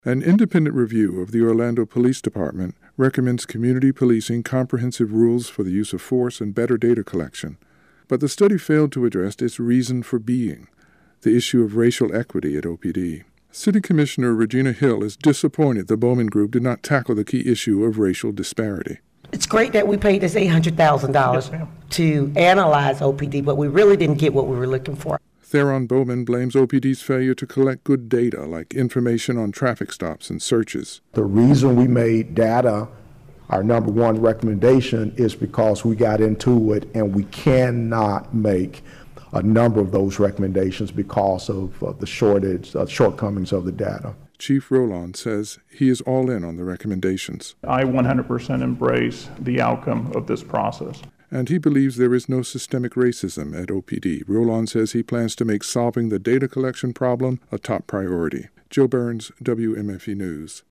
An independent review of the Orlando Police Department recommends community policing comprehensive rules for the use of force and better data collection. But the study failed to address its reason for being, the issue of racial equity at OPD. City Commissioner Regina Hill is disappointed the Bowman Group did not tackle the key issue of racial disparity. It's great that we paid this $800,000 to analyze OPD, but we really didn't get what we were looking for. Theron Bowman blames OPD's failure to collect good data like information on traffic stops and searches. The reason we made data our number one recommendation is because we got into it and we cannot make a number of those recommendations because of the shortcomings of the data. Chief Rowland says he is all in on the recommendations. I 100% embrace the outcome of this process. And he believes there is no systemic racism at OPD. Rowland says he plans to make solving the data collection problem a top priority. Joe Burns, WMFE News.